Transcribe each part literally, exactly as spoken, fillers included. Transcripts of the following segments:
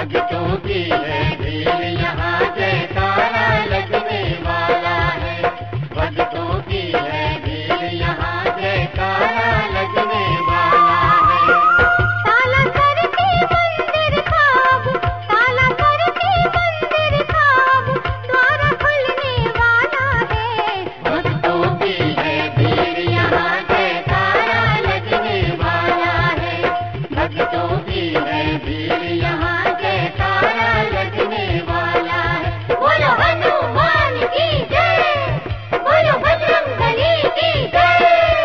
भक्तों की है भीड़ यहाँ जयकारा लगने वाला है। भक्तों की है भीड़ यहाँ जयकारा लगने वाला है। ताला करके मंदिर खाब, ताला करके मंदिर खाब, द्वार खुलने वाला है। भक्तों की है भीड़ यहाँ जयकारा लगने वाला है। भक्तों की है भीड़ यहाँ जयकारा लगने वाला है। बोलो हनुमान की जय, बोलो बजरंगबली की जय।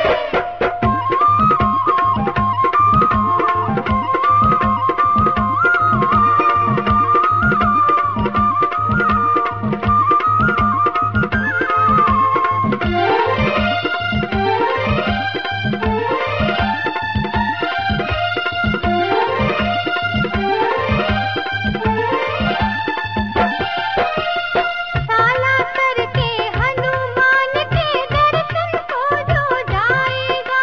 ताला करके हनुमान के दर्शन को जो जाएगा,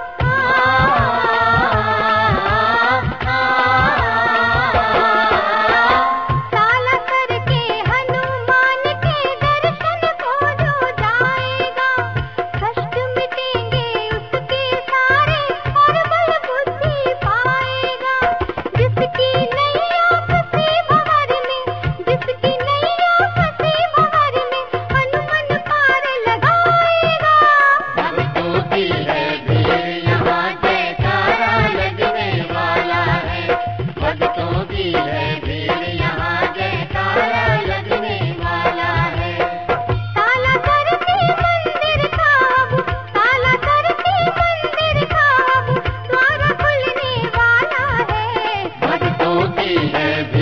ताला करके हनुमान के दर्शन को जो जाएगा, कष्ट मिटेंगे उसके सारे और बल बुद्धि पाएगा। जिसकी नैया फंसी भंवर में, जिसकी नैया फंसी भंवर में, हनुमान पार लगाएगा। भक्तों की है भीड़ यहाँ जयकारा लगने वाला है। भक्तों की है भीड़ यहाँ जयकारा लगने वाला है। ताला करके मंदिर खाब, ताला करके मंदिर खाब, द्वार खुलने वाला है। भक्तों की है भीड़